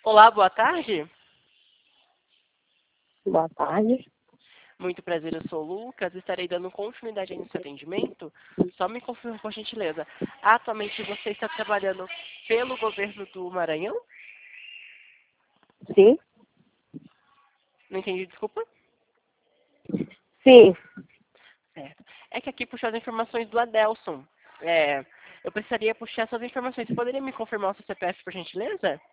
Olá, boa tarde. Boa tarde. Muito prazer, eu sou o Lucas. Estarei dando continuidade aí nesse atendimento. Só me confirma, por gentileza. Atualmente você está trabalhando pelo governo do Maranhão? Sim? Não entendi, desculpa. Sim. Certo. É que aqui puxou as informações do Adelson. Eu precisaria puxar essas informações. Você poderia me confirmar o seu CPF, por gentileza?